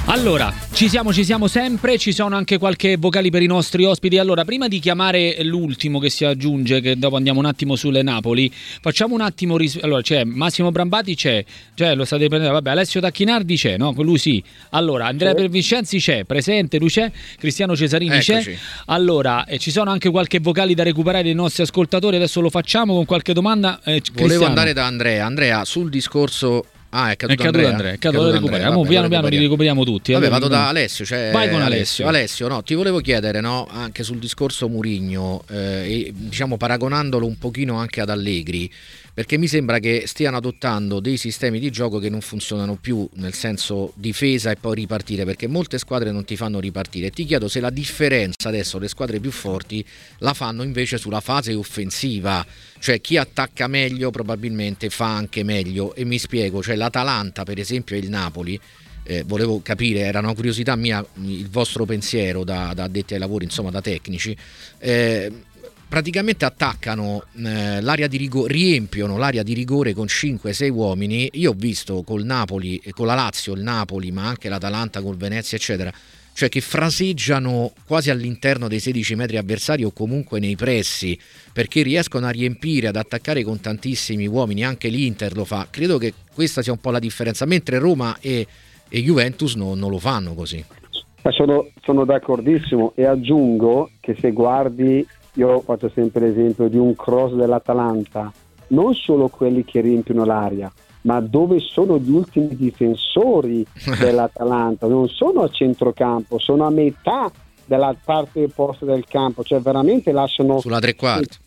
Allora, ci siamo sempre, ci sono anche qualche vocali per i nostri ospiti. Allora, prima di chiamare l'ultimo che si aggiunge, che dopo andiamo un attimo sulle Napoli, facciamo un attimo allora, c'è Massimo Brambati, c'è, lo state prendendo, vabbè, Alessio Tacchinardi c'è, no? Lui sì. Allora, Andrea Pervincenzi c'è, presente, lui c'è, Cristiano Cesarini Eccoci. c'è. Allora, ci sono anche qualche vocali da recuperare dei nostri ascoltatori, adesso lo facciamo con qualche domanda. Volevo andare da Andrea sul discorso. È caduto Andrea. Lo recuperiamo. Piano piano li recuperiamo tutti. Vabbè, vado da Alessio. Vai con Alessio. Alessio, no, ti volevo chiedere, no, anche sul discorso Mourinho, diciamo paragonandolo un pochino anche ad Allegri, perché mi sembra che stiano adottando dei sistemi di gioco che non funzionano più, nel senso difesa e poi ripartire, perché molte squadre non ti fanno ripartire. Ti chiedo se la differenza adesso, le squadre più forti la fanno invece sulla fase offensiva, cioè chi attacca meglio probabilmente fa anche meglio, e mi spiego, cioè l'Atalanta per esempio e il Napoli, volevo capire, era una curiosità mia il vostro pensiero da addetti ai lavori, insomma da tecnici, praticamente attaccano l'area di rigore, riempiono l'area di rigore con 5-6 uomini. Io ho visto col Napoli, con la Lazio il Napoli, ma anche l'Atalanta col Venezia eccetera, cioè che fraseggiano quasi all'interno dei 16 metri avversari o comunque nei pressi, perché riescono a riempire, ad attaccare con tantissimi uomini. Anche l'Inter lo fa. Credo che questa sia un po' la differenza, mentre Roma e Juventus non lo fanno così. Sono d'accordissimo, e aggiungo che se guardi, io faccio sempre l'esempio di un cross dell'Atalanta, non solo quelli che riempiono l'area, ma dove sono gli ultimi difensori dell'Atalanta, non sono a centrocampo, sono a metà della parte opposta del campo, cioè veramente lasciano sulla tre quarti,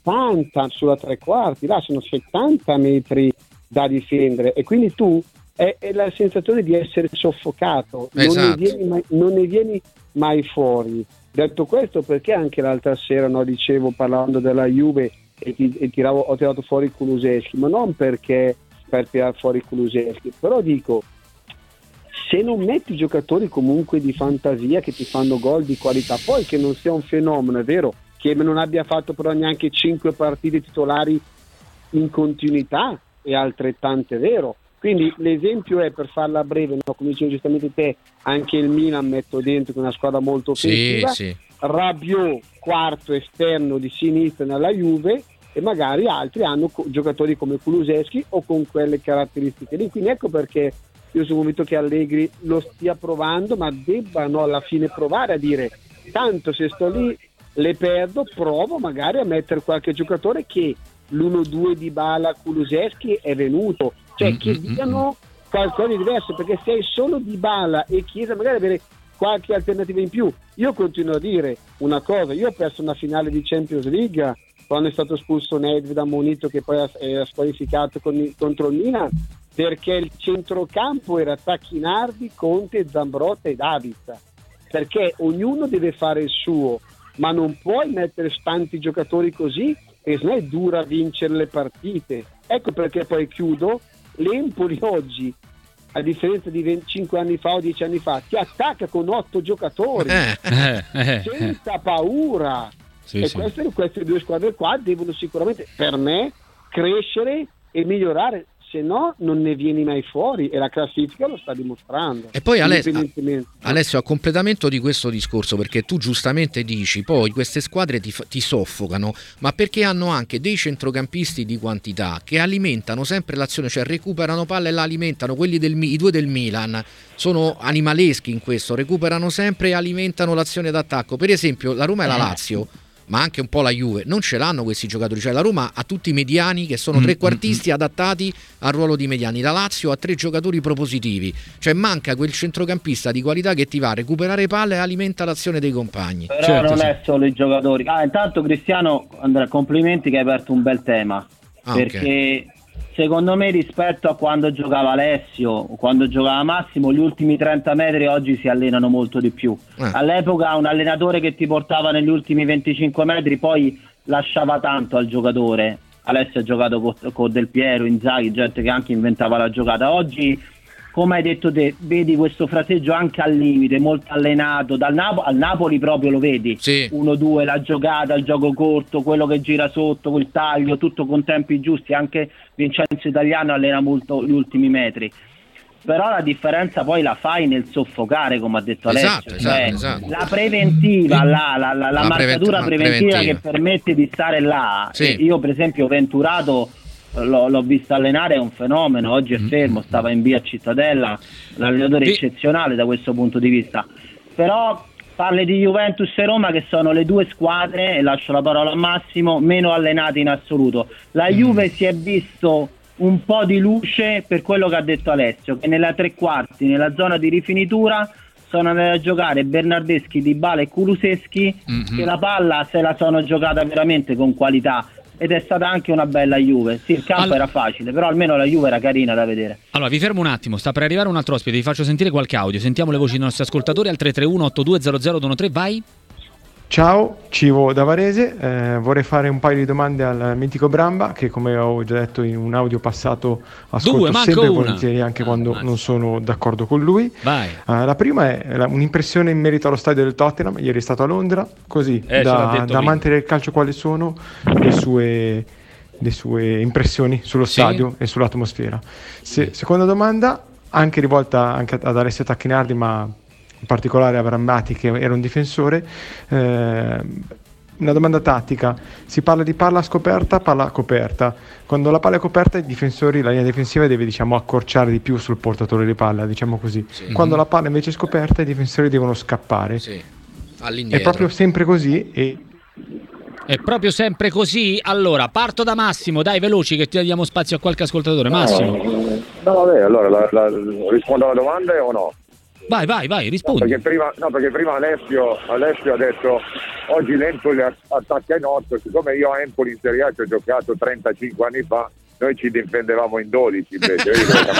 lasciano 70 metri da difendere, e quindi tu è la sensazione di essere soffocato, esatto. non ne vieni mai fuori. Detto questo, perché anche l'altra sera parlando della Juve ho tirato fuori Kulusevski, ma non perché per tirare fuori Kulusevski, però dico, se non metti giocatori comunque di fantasia che ti fanno gol di qualità, poi che non sia un fenomeno, è vero che non abbia fatto però neanche 5 partite titolari in continuità, è altrettanto vero. Quindi l'esempio è, per farla breve, no? Come dicevi giustamente te, anche il Milan metto dentro con una squadra molto offensiva, sì. Rabiot quarto esterno di sinistra nella Juve, e magari altri hanno giocatori come Kulusevski o con quelle caratteristiche lì. Quindi ecco perché io sono convinto che Allegri lo stia provando, ma debbano alla fine provare a dire: tanto se sto lì le perdo, provo magari a mettere qualche giocatore che l'1-2 di Dybala Kulusevski è venuto, cioè che diano qualcosa di diverso, perché se hai solo Dybala e Chiesa magari avere qualche alternativa in più. Io continuo a dire una cosa: io ho perso una finale di Champions League quando è stato espulso Nedved da Monito, che poi era squalificato contro il Milan, perché il centrocampo era Tacchinardi, Conte, Zambrotta e Davids, perché ognuno deve fare il suo, ma non puoi mettere tanti giocatori così, e se no è dura vincere le partite. Ecco perché poi chiudo, l'Empoli oggi, a differenza di 25 anni fa o 10 anni fa, ti attacca con 8 giocatori senza paura. Queste due squadre qua devono sicuramente, per me, crescere e migliorare, se no non ne vieni mai fuori, e la classifica lo sta dimostrando. E poi Alessio, a completamento di questo discorso, perché tu giustamente dici poi queste squadre ti soffocano, ma perché hanno anche dei centrocampisti di quantità che alimentano sempre l'azione, cioè recuperano palle e la alimentano. I due del Milan sono animaleschi in questo, recuperano sempre e alimentano l'azione d'attacco. Per esempio la Roma e la Lazio, ma anche un po' la Juve, non ce l'hanno questi giocatori. Cioè la Roma ha tutti i mediani che sono trequartisti adattati al ruolo di mediani, la Lazio ha 3 giocatori propositivi, cioè manca quel centrocampista di qualità che ti va a recuperare palle e alimenta l'azione dei compagni. Però non è solo i giocatori. Intanto Cristiano, Andrea, complimenti che hai aperto un bel tema, perché secondo me, rispetto a quando giocava Alessio, quando giocava Massimo, gli ultimi 30 metri oggi si allenano molto di più. All'epoca un allenatore che ti portava negli ultimi 25 metri poi lasciava tanto al giocatore. Alessio ha giocato con Del Piero, Inzaghi, gente che anche inventava la giocata. Oggi, come hai detto te, vedi questo fraseggio anche al limite, molto allenato. Al Napoli proprio lo vedi, 1-2, la giocata, il gioco corto, quello che gira sotto, quel taglio, tutto con tempi giusti. Anche Vincenzo Italiano allena molto gli ultimi metri. però la differenza poi la fai nel soffocare, come ha detto Alessio. Esatto. La preventiva, la marcatura preventiva che permette di stare là. Sì. Io per esempio Venturato l'ho visto allenare, è un fenomeno, oggi è fermo, stava in via Cittadella, l'allenatore eccezionale da questo punto di vista. Però parli di Juventus e Roma, che sono le due squadre, e lascio la parola a Massimo, meno allenate in assoluto. La Juve si è visto un po' di luce per quello che ha detto Alessio, che nella tre quarti, nella zona di rifinitura, sono andati a giocare Bernardeschi, Dybala e Kulusevski, che la palla se la sono giocata veramente con qualità, ed è stata anche una bella Juve. Sì, il campo era facile, però almeno la Juve era carina da vedere. Allora, vi fermo un attimo, sta per arrivare un altro ospite, vi faccio sentire qualche audio, sentiamo le voci dei nostri ascoltatori al 331-8200-213, vai. Ciao, Civo da Varese, vorrei fare un paio di domande al mitico Bramba, che come ho già detto in un audio passato ascolto sempre volentieri anche quando non sono d'accordo con lui. Vai. La prima è un'impressione in merito allo stadio del Tottenham. Ieri è stato a Londra, così da amante del calcio quali sono le sue impressioni sullo stadio e sull'atmosfera. Seconda domanda, anche rivolta anche ad Alessio Tacchinardi, ma in particolare a Brambati, che era un difensore. Una domanda tattica: si parla di palla scoperta, palla coperta. Quando la palla è coperta, i difensori, la linea difensiva deve accorciare di più sul portatore di palla, diciamo così. Quando la palla invece è scoperta, i difensori devono scappare. È proprio sempre così È proprio sempre così? Allora, parto da Massimo, dai, veloci, che ti diamo spazio a qualche ascoltatore. Massimo. No, vabbè, allora rispondo alla domanda o no? Vai, rispondi. Perché prima Alessio ha detto oggi l'Empoli attacca in 8, siccome io a Empoli in Serie A ci ho giocato 35 anni fa, noi ci difendevamo in 12 invece.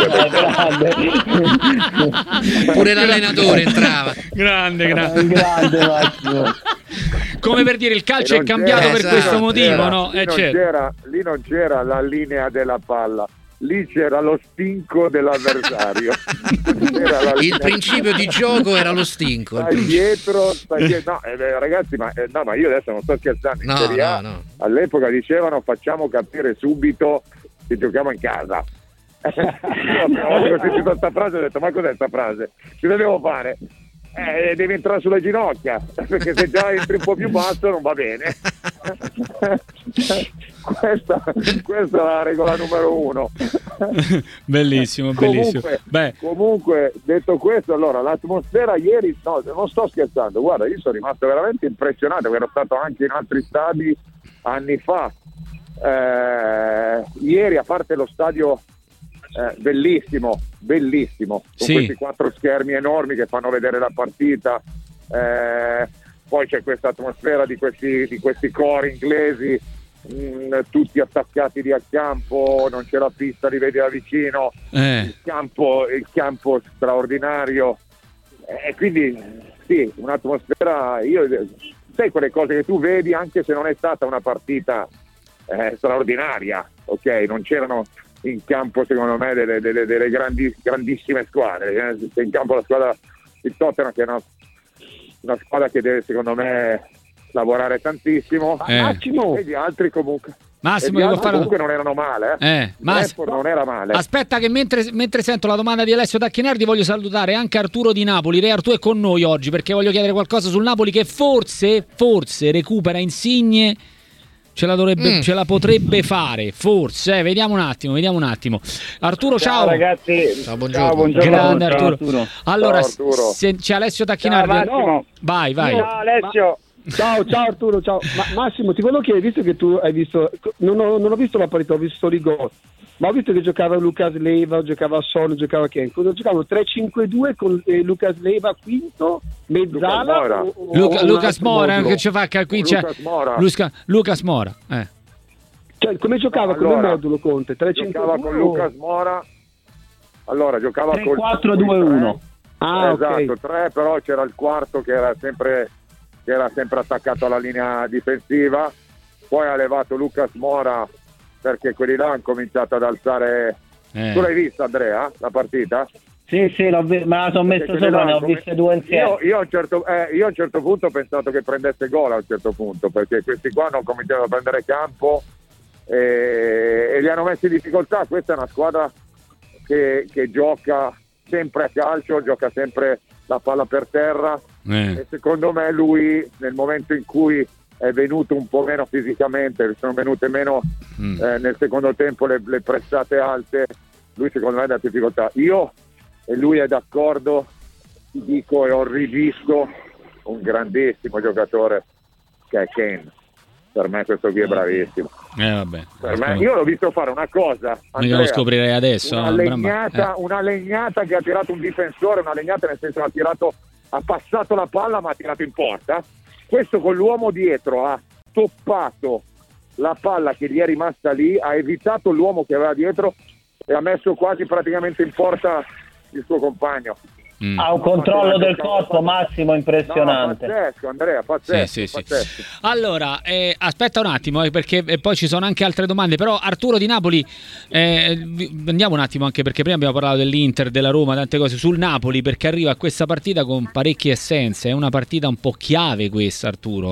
Pure l'allenatore entrava. Grande Massimo. Come per dire, il calcio è cambiato per questo motivo, no? Lì non c'era la linea della palla, lì c'era lo stinco dell'avversario. Il principio di gioco era lo stinco. Stai dietro. No, ragazzi, ma io adesso non sto scherzando. In Serie A, all'epoca dicevano facciamo capire subito che giochiamo in casa. Ho sentito questa frase e ho detto ma cos'è questa frase? Che devo fare? Devi entrare sulle ginocchia, perché se già entri un po' più basso non va bene. Questa è la regola numero 1. Bellissimo. Comunque, detto questo, allora l'atmosfera ieri, no, non sto scherzando, guarda, io sono rimasto veramente impressionato, perché ero stato anche in altri stadi anni fa. Ieri, a parte lo stadio bellissimo con questi 4 schermi enormi che fanno vedere la partita, poi c'è questa atmosfera di questi cori inglesi, tutti attaccati lì al campo, non c'è la pista, li vedi da vicino, il campo straordinario, e quindi sì, un'atmosfera, sai, quelle cose che tu vedi anche se non è stata una partita straordinaria, ok, non c'erano in campo secondo me delle grandissime squadre, c'è in campo la squadra il Tottenham, che è una squadra che deve secondo me lavorare tantissimo, Massimo, e gli altri comunque comunque non erano male, non era male. Aspetta che mentre sento la domanda di Alessio Tacchinardi voglio salutare anche Arturo di Napoli. Re Arturo è con noi oggi perché voglio chiedere qualcosa sul Napoli, che forse recupera Insigne. Ce la potrebbe fare, forse. Vediamo un attimo. Arturo, ciao. Ragazzi. Ciao, buongiorno. Grande Arturo. Allora, ciao, Arturo. C'è Alessio Tacchinardi. Vai. Ciao Alessio. Ciao Arturo, ciao. Massimo, ti volevo chiedere, visto che tu hai visto, non ho visto la partita, ho visto Rigor, ma ho visto che giocava Lucas Leiva, giocava Son, giocava Ken. Cosa giocavo? 3-5-2 con Lucas Leiva quinto, mezzala. Lucas Mora che ci fa qui c'è Lucas Mora. Cioè, come giocava come modulo Conte? 3-5-2 giocava con Lucas Mora. Allora giocava 3-4-2-1. Esatto, 3, però c'era il quarto che era sempre attaccato alla linea difensiva. Poi ha levato Lucas Mora perché quelli là hanno cominciato ad alzare. Tu l'hai vista, Andrea, la partita? Sì, me la sono messo sopra, ne ho viste 2 insieme. Io a un certo punto ho pensato che prendesse gol a un certo punto, perché questi qua hanno cominciato a prendere campo e li hanno messi in difficoltà. Questa è una squadra che gioca sempre a calcio, gioca sempre la palla per terra, e secondo me lui, nel momento in cui è venuto un po' meno fisicamente, sono venute meno nel secondo tempo le pressate alte, lui secondo me ha dato difficoltà. Io e lui è d'accordo, ti dico, e ho rivisto un grandissimo giocatore che è Kane. Per me questo qui è bravissimo. Vabbè, per me, io l'ho visto fare una cosa, Andrea, lo scoprirei adesso. Una legnata che ha tirato un difensore, una legnata nel senso ha passato la palla ma ha tirato in porta. Questo con l'uomo dietro ha toppato la palla che gli è rimasta lì, ha evitato l'uomo che aveva dietro e ha messo quasi praticamente in porta il suo compagno. Ha un controllo del corpo, Massimo, impressionante. No, pazzesco, Andrea, pazzesco. Sì. Allora, aspetta un attimo, perché poi ci sono anche altre domande, però Arturo di Napoli, andiamo un attimo, anche perché prima abbiamo parlato dell'Inter, della Roma, tante cose sul Napoli, perché arriva a questa partita con parecchie assenze, è una partita un po' chiave questa, Arturo,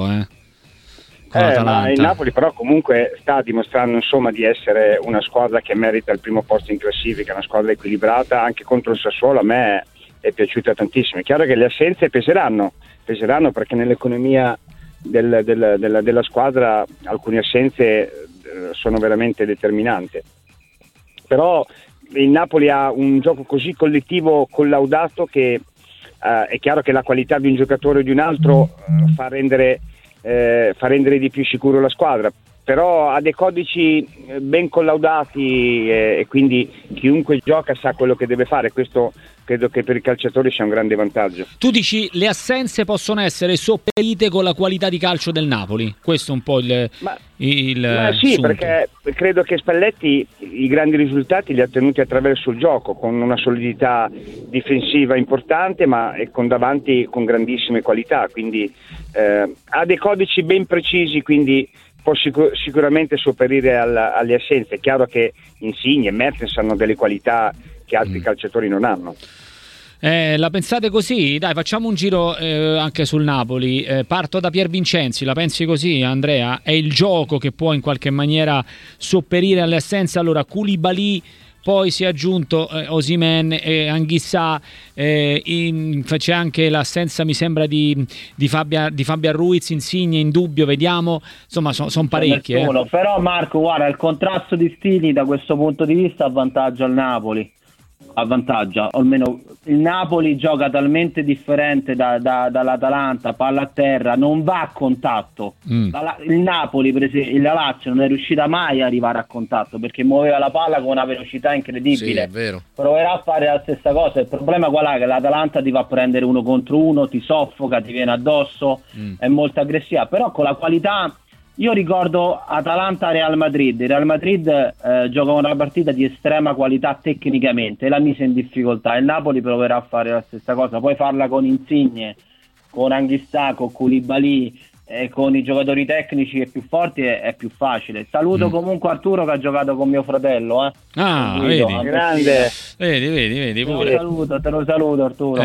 ma il Napoli però comunque sta dimostrando insomma di essere una squadra che merita il primo posto in classifica, una squadra equilibrata. Anche contro il Sassuolo a me è piaciuta tantissimo. È chiaro che le assenze peseranno perché nell'economia della squadra alcune assenze sono veramente determinanti, però il Napoli ha un gioco così collettivo, collaudato, che è chiaro che la qualità di un giocatore o di un altro fa rendere di più sicuro la squadra, però ha dei codici ben collaudati e quindi chiunque gioca sa quello che deve fare. Questo credo che per i calciatori sia un grande vantaggio. Tu dici le assenze possono essere sopperite con la qualità di calcio del Napoli, questo è un po' il sì, sunto. Perché credo che Spalletti i grandi risultati li ha ottenuti attraverso il gioco, con una solidità difensiva importante, ma con davanti con grandissime qualità, quindi ha dei codici ben precisi, quindi può sicuramente sopperire alle assenze. È chiaro che Insigne e Mertens hanno delle qualità che altri calciatori non hanno. La pensate così? Dai, facciamo un giro anche sul Napoli. Parto da Pier Vincenzi. La pensi così, Andrea? È il gioco che può in qualche maniera sopperire alle assenze? Allora, Koulibaly, poi si è aggiunto Osimhen e Anghissà, c'è anche l'assenza, mi sembra, di Fabian Ruiz, Insigne in dubbio, vediamo, insomma sono parecchi. Però Marco, guarda, il contrasto di stili da questo punto di vista avvantaggia il Napoli, o almeno il Napoli gioca talmente differente dall'Atalanta, palla a terra, non va a contatto. Il Napoli, per esempio, la Lazio non è riuscita mai a arrivare a contatto perché muoveva la palla con una velocità incredibile. Sì, è vero. Proverà a fare la stessa cosa. Il problema qual è? Che l'Atalanta ti va a prendere 1 contro 1, ti soffoca, ti viene addosso, è molto aggressiva, però con la qualità. Io ricordo Atalanta-Real Madrid. Il Real Madrid gioca una partita di estrema qualità tecnicamente e la mise in difficoltà. Il Napoli proverà a fare la stessa cosa, poi farla con Insigne, con Anghissà, con Koulibaly, con i giocatori tecnici e più forti è più facile. Saluto comunque Arturo che ha giocato con mio fratello. Vedi, grande. Vedi pure. Te lo saluto Arturo.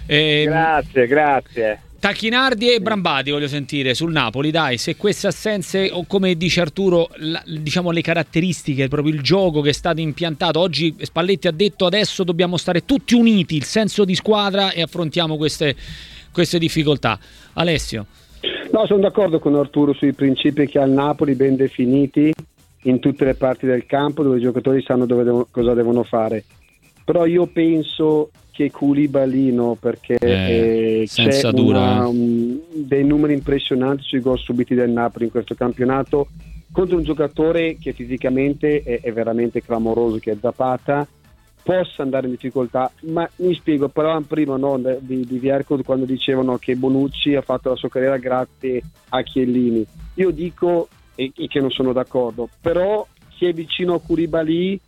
Grazie. Tacchinardi e Brambati voglio sentire sul Napoli, dai, se queste assenze, o come dice Arturo, diciamo le caratteristiche, proprio il gioco che è stato impiantato. Oggi Spalletti ha detto adesso dobbiamo stare tutti uniti, il senso di squadra, e affrontiamo queste difficoltà. Alessio? No, sono d'accordo con Arturo sui principi che ha il Napoli ben definiti in tutte le parti del campo, dove i giocatori sanno cosa devono fare, però io penso che Koulibaly, perché c'è dei numeri impressionanti sui gol subiti del Napoli in questo campionato contro un giocatore che fisicamente è veramente clamoroso, che è Zapata, possa andare in difficoltà. Ma mi spiego, parlavamo prima di Vierco quando dicevano che Bonucci ha fatto la sua carriera grazie a Chiellini. Io dico che non sono d'accordo, però chi è vicino a Koulibaly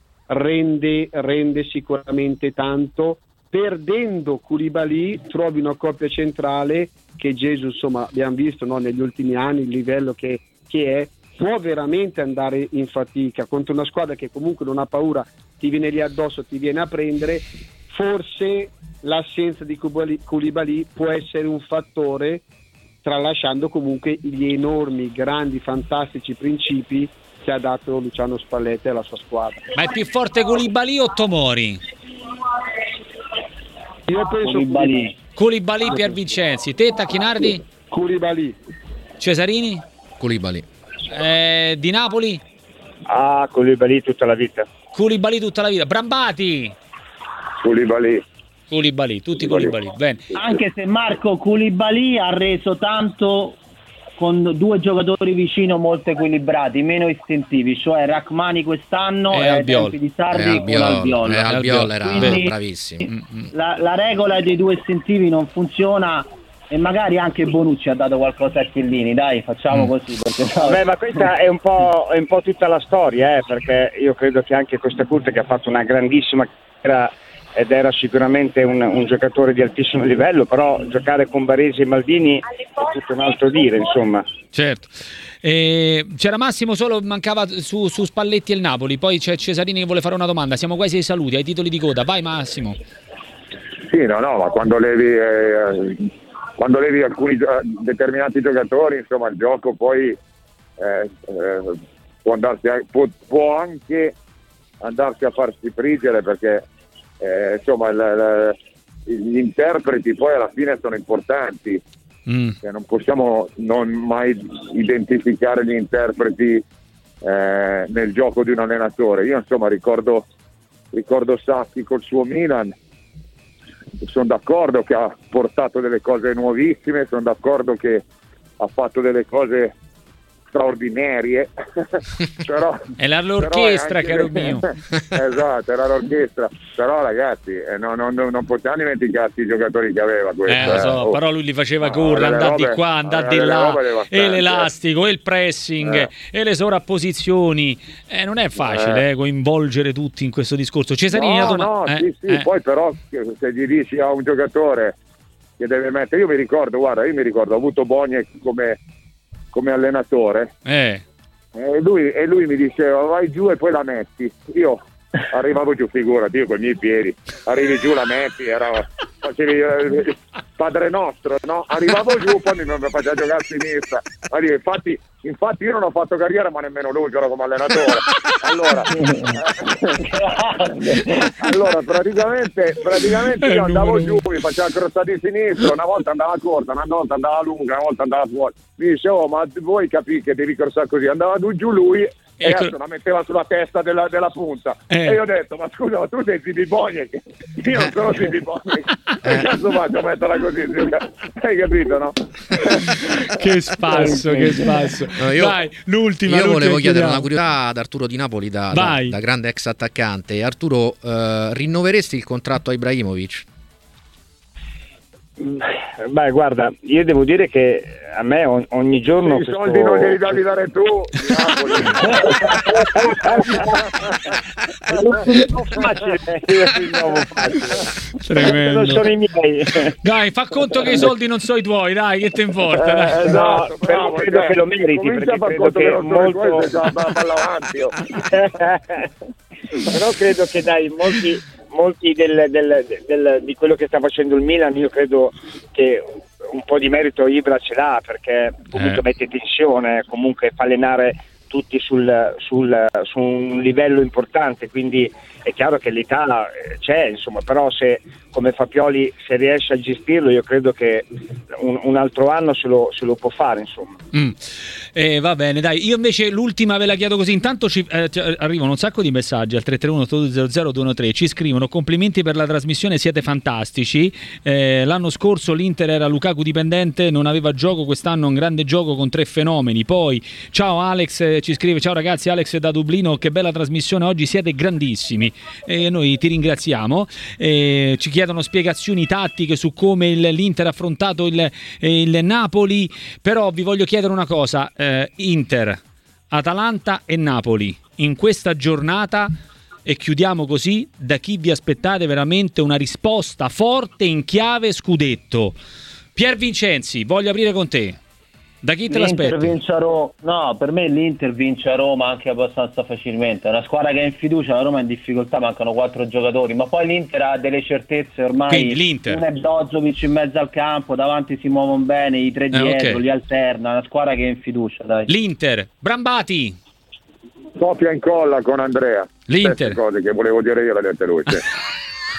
rende sicuramente tanto. Perdendo Koulibaly trovi una coppia centrale che Gesù, insomma, abbiamo visto negli ultimi anni il livello che è, può veramente andare in fatica contro una squadra che comunque non ha paura, ti viene lì addosso, ti viene a prendere. Forse l'assenza di Koulibaly può essere un fattore, tralasciando comunque gli enormi, grandi, fantastici principi che ha dato Luciano Spalletti alla sua squadra. Ma è più forte Koulibaly o Tomori? Io penso Koulibaly, Pier Vincenzi. Te, Tacchinardi? Koulibaly. Cesarini? Koulibaly. Di Napoli? Koulibaly tutta la vita. Koulibaly tutta la vita. Brambati? Koulibaly, tutti Koulibaly. Bene. Anche se Marco Koulibaly ha reso tanto con due giocatori vicino molto equilibrati, meno istintivi, cioè Rachmani quest'anno e ai tempi di Sarri con Albiol. Albiol era Quindi bravissimo. La regola dei due istintivi non funziona, e magari anche Bonucci ha dato qualcosa a Chiellini, dai, facciamo così. Vabbè, ma questa è un po' tutta la storia, perché io credo che anche Costa Curta, che ha fatto una grandissima carriera ed era sicuramente un giocatore di altissimo livello, però giocare con Baresi e Maldini è tutto un altro dire, insomma. Certo. C'era Massimo, solo mancava su Spalletti e il Napoli, poi c'è Cesarini che vuole fare una domanda, siamo quasi ai saluti, ai titoli di coda. Vai Massimo. Sì, no, ma quando levi alcuni determinati giocatori, insomma, il gioco poi può anche andarsi a farsi friggere, perché insomma gli interpreti poi alla fine sono importanti. Non possiamo non mai identificare gli interpreti nel gioco di un allenatore. Io insomma ricordo Sacchi col suo Milan, sono d'accordo che ha portato delle cose nuovissime, sono d'accordo che ha fatto delle cose straordinarie, però era l'orchestra, caro mio. Esatto, era l'orchestra, però ragazzi non possiamo dimenticarsi i giocatori che aveva questo, lo so, però lui li faceva correre, andare di qua, andare di là, e l'elastico, e il pressing, e le sovrapposizioni, non è facile coinvolgere tutti in questo discorso. Cesarino, sì, poi però se gli dici a un giocatore che deve mettere, io mi ricordo, ho avuto Bogne come allenatore, e lui mi diceva vai giù e poi la metti. Io arrivavo giù, figurati, io con i miei piedi arrivi giù, la metti, facevi Padre Nostro, no? Arrivavo giù, poi mi faceva giocare a sinistra. Infatti io non ho fatto carriera, ma nemmeno lui, che era come allenatore. Allora praticamente io andavo giù, mi faceva crostare di sinistra, una volta andava corta, una volta andava lunga, una volta andava fuori. Mi dice, ma voi capite che devi crossare così? Andava giù lui e la metteva sulla testa della punta. E io ho detto, ma scusa, ma tu sei Zibi Boniek? Io non sono Zibi Boniek. Che cazzo faccio a metterla così? Hai capito, no? Che spasso. No, dai, l'ultima. Io volevo chiedere una curiosità ad Arturo Di Napoli, da grande ex attaccante. Arturo, rinnoveresti il contratto a Ibrahimovic? Beh, guarda, io devo dire che a me ogni giorno i soldi non li devi dare tu, Tremendo. Non sono i miei. Dai, fa conto che i soldi non sono i tuoi, dai, che te importa, dai. No, però credo che lo meriti, perché credo che però credo che dai molti di quello che sta facendo il Milan, io credo che un po' di merito Ibra ce l'ha, perché comunque mette tensione, comunque fa allenare tutti su un livello importante, quindi è chiaro che l'età c'è, insomma, però se come fa Pioli, se riesce a gestirlo, io credo che un altro anno se lo può fare, insomma. Va bene, dai, io invece l'ultima ve la chiedo così. Intanto arrivano un sacco di messaggi al 331-820-0213, ci scrivono: complimenti per la trasmissione, siete fantastici, l'anno scorso l'Inter era Lukaku dipendente, non aveva gioco, quest'anno un grande gioco con 3 fenomeni. Poi ciao Alex, ci scrive: ciao ragazzi, Alex da Dublino, che bella trasmissione oggi, siete grandissimi, e noi ti ringraziamo. Ci chiedono spiegazioni tattiche su come l'Inter ha affrontato il Napoli, però vi voglio chiedere una cosa: Inter, Atalanta e Napoli in questa giornata, e chiudiamo così, da chi vi aspettate veramente una risposta forte in chiave scudetto? Pier Vincenzi, voglio aprire con te. Da chi te l'aspetti? No, per me l'Inter vince a Roma anche abbastanza facilmente. È una squadra che è in fiducia, la Roma è in difficoltà, mancano 4 giocatori, ma poi l'Inter ha delle certezze ormai. Quindi l'Inter. Uno è Brozovic in mezzo al campo, davanti si muovono bene, i 3 dietro, li alterna, è una squadra che è in fiducia, dai. L'Inter, Brambati. Copia e incolla con Andrea. L'Inter. Queste cose che volevo dire io le dette lui. Sì.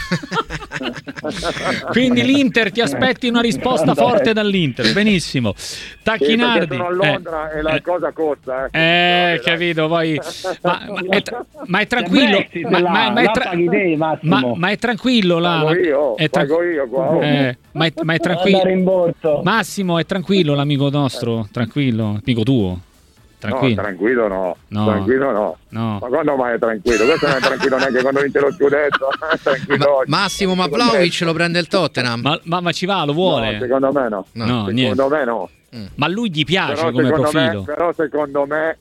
Quindi l'Inter, ti aspetti una risposta forte dall'Inter. Benissimo. Tacchinardi. Sono a Londra e la cosa costa. Capito, poi ma è tranquillo. Ma è tranquillo là. Pago io qua. Ma è tranquillo. Massimo, è tranquillo l'amico nostro, tranquillo, amico tuo. Tranquillo. No, tranquillo no. Tranquillo no. Ma quando mai è tranquillo? Questo non è tranquillo neanche quando vince lo scudetto. Massimo, ma Vlahovic lo prende il Tottenham? Ma ci va, lo vuole? No, secondo me no. Secondo me no. Ma lui gli piace come profilo. Però secondo me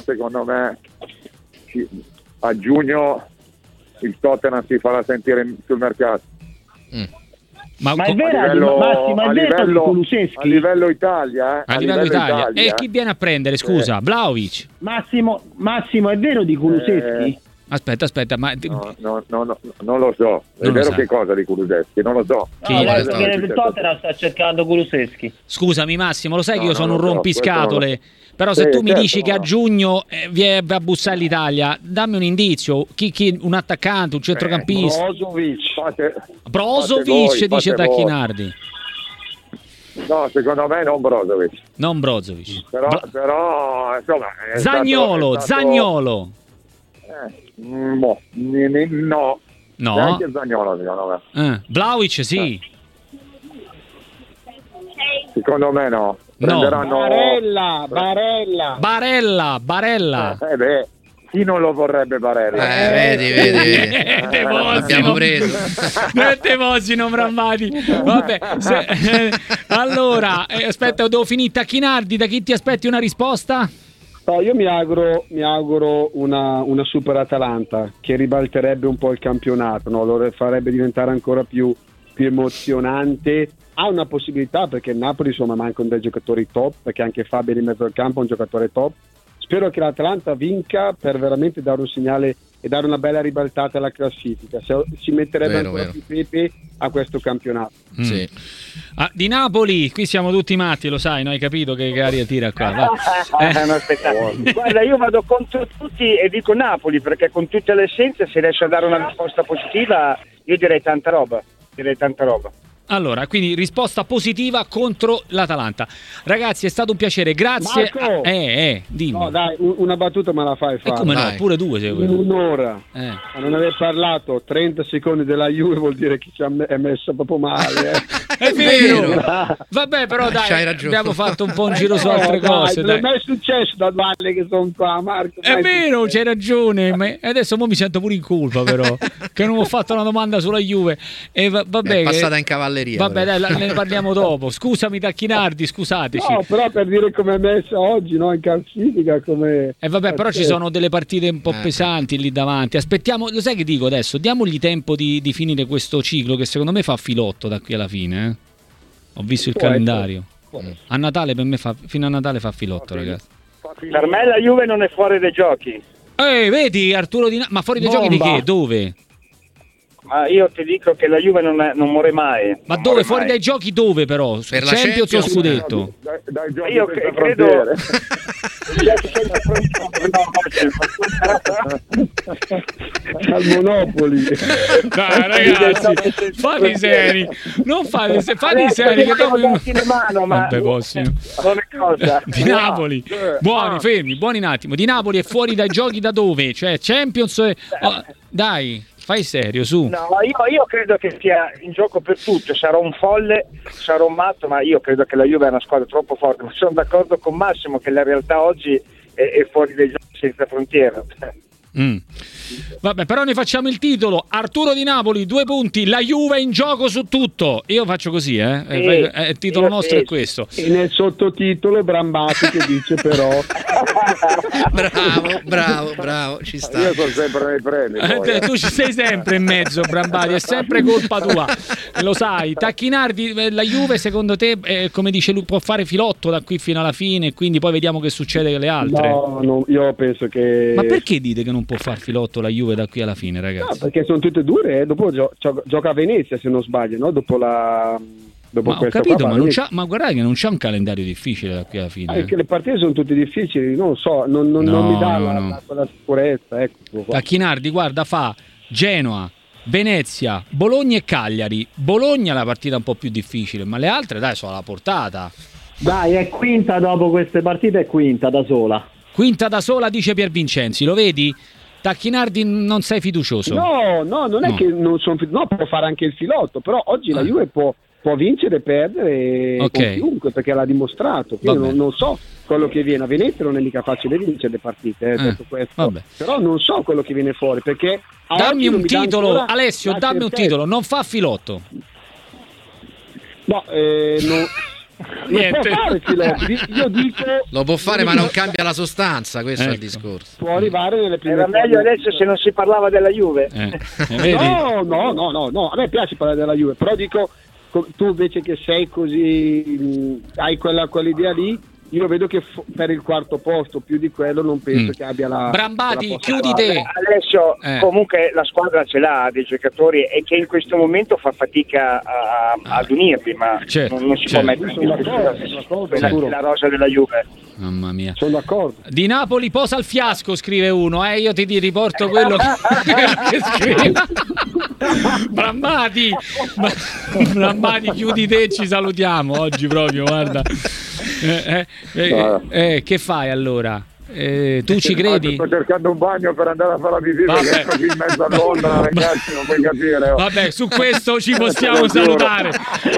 a giugno il Tottenham si farà sentire sul mercato. Ma è vero, Massimo, è vero di Kulusevski? A livello Italia, a livello Italia. E chi viene a prendere, scusa? Vlahovic? Massimo, è vero di Kulusevski? Aspetta, ma no, non lo so. È vero che cosa di Kulusevski? Non lo so. Il Tottenham sta cercando Kulusevski. Scusami Massimo, lo sai che io sono un rompiscatole. Però se tu mi dici che a giugno va a bussare l'Italia, dammi un indizio. Chi un attaccante, un centrocampista? Brozovic dice Tacchinardi. No, secondo me non Brozovic. Non Brozovic. Però insomma Zaniolo. No. Neanche Zaniolo secondo me. Vlahovic sì. Secondo me no. Barella. Chi non lo vorrebbe Barella? Vedi. L'abbiamo preso. Non brammati. Vabbè. Allora, aspetta, devo finire. Tacchinardi, da chi ti aspetti una risposta? No, io mi auguro una super Atalanta che ribalterebbe un po' il campionato, no? Lo farebbe diventare ancora più emozionante. Ha una possibilità perché il Napoli insomma mancano dei giocatori top, perché anche Fabio in mezzo al campo è un giocatore top. Spero che l'Atalanta vinca per veramente dare un segnale e dare una bella ribaltata alla classifica. Si metterebbe ancora più pepe a questo campionato. Sì. Di Napoli, qui siamo tutti matti, lo sai, no? Hai capito che aria tira qua? Guarda, io vado contro tutti e dico Napoli, perché con tutte le scienze se riesce a dare una risposta positiva io direi tanta roba. Allora, quindi risposta positiva contro l'Atalanta. Ragazzi, è stato un piacere, grazie. Marco! Dimmi. No, dai, una battuta me la fai fare. Come no, pure due. In un'ora. A non aver parlato 30 secondi della Juve vuol dire che ci è messo proprio male. È vero. Vabbè, però dai, abbiamo fatto un po' un giro su altre cose. Non è mai successo da Valle che sono qua, Marco. È vero, c'hai ragione. Adesso mi sento pure in colpa, però, che non ho fatto una domanda sulla Juve. E vabbè, è passata in cavalleria. Vabbè, dai, ne parliamo dopo. Scusami Tacchinardi, scusateci. No, però per dire come è messa oggi, no, in classifica come. Vabbè, però ci sono delle partite un po' pesanti lì davanti. Aspettiamo, lo sai che dico adesso? Diamogli tempo di finire questo ciclo che secondo me fa filotto da qui alla fine. Ho visto il calendario. A Natale per me fino a Natale fa filotto, ragazzi. Per me la Juve non è fuori dai giochi. Vedi Arturo ma fuori dai giochi di che? Dove? Ma io ti dico che la Juve non muore mai. Ma dove? Fuori dai giochi dove però? Per la Champions o scudetto? Dai giochi io credo al Monopoli. Dai ragazzi, fate seri. Non fate seri che dopo vabbè, possiamo. Non è cosa. Di Napoli. Buoni un attimo. Di Napoli è fuori dai giochi da dove? Cioè Champions dai. Fai serio, su. No, io credo che sia in gioco per tutto. Sarò un folle, sarò un matto, ma io credo che la Juve è una squadra troppo forte. Ma sono d'accordo con Massimo che la realtà oggi è fuori dai giochi senza frontiera. Vabbè, però ne facciamo il titolo. Arturo Di Napoli, 2 punti. La Juve in gioco su tutto. Io faccio così, il titolo nostro è questo. E nel sottotitolo Brambati che dice però bravo, ci sta. Io sono sempre nei premi. Tu ci sei sempre in mezzo, Brambati, è sempre colpa tua. Lo sai. Tacchinardi, la Juve secondo te, come dice lui, può fare filotto da qui fino alla fine, quindi poi vediamo che succede con le altre? No, io penso che. Ma perché dite che non può far filotto la Juve da qui alla fine, ragazzi? No, perché sono tutte dure, dopo gioca a Venezia se non sbaglio, no? Dopo ho capito, ma guardate che non c'è un calendario difficile da qui alla fine. Perché le partite sono tutte difficili, non lo so, non mi dà quella sicurezza. Ecco. Tacchinardi, guarda, fa Genoa, Venezia, Bologna e Cagliari. Bologna è la partita un po' più difficile, ma le altre dai sono alla portata. Dai, è quinta dopo queste partite, è quinta da sola. Quinta da sola, dice Piervincenzi, lo vedi? Tacchinardi non sei fiducioso? No, non è che non sono fiducioso, può fare anche il filotto, però oggi la Juve può vincere e perdere con chiunque, perché l'ha dimostrato, quindi non so quello che viene. A Venezia non è mica facile vincere le partite, detto questo. Però non so quello che viene fuori, perché dammi un titolo, Alessio, dammi un titolo, non fa filotto. No, niente. Può fare filotto. Io dico lo può fare, ma non cambia la sostanza, questo è il discorso. Può arrivare nelle prime. Era meglio adesso se non si parlava della Juve. No, a me piace parlare della Juve, però dico, tu invece che sei così, hai quell'idea lì, io vedo che per il quarto posto più di quello non penso che abbia la Brambati, chiudi te. Adesso comunque la squadra ce l'ha dei giocatori e che in questo momento fa fatica ad unirli, ma non si può mettere la rosa della Juve. Mamma mia, sono d'accordo. Di Napoli posa il fiasco, scrive uno, io ti riporto quello che scrive. Brambati, chiudi te, ci salutiamo oggi proprio, guarda. Che fai allora? Tu ci credi? Sto cercando un bagno per andare a fare la visita, che è così in mezzo a Londra, ragazzi, non puoi capire. Vabbè, su questo ci possiamo salutare.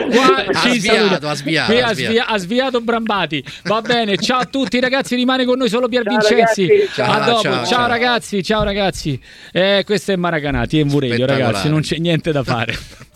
Ha sviato Brambati. Va bene, ciao a tutti ragazzi, rimane con noi solo Piervincenzi. A dopo. Ciao ragazzi. Questo è Maracanati e Muredio, ragazzi, non c'è niente da fare.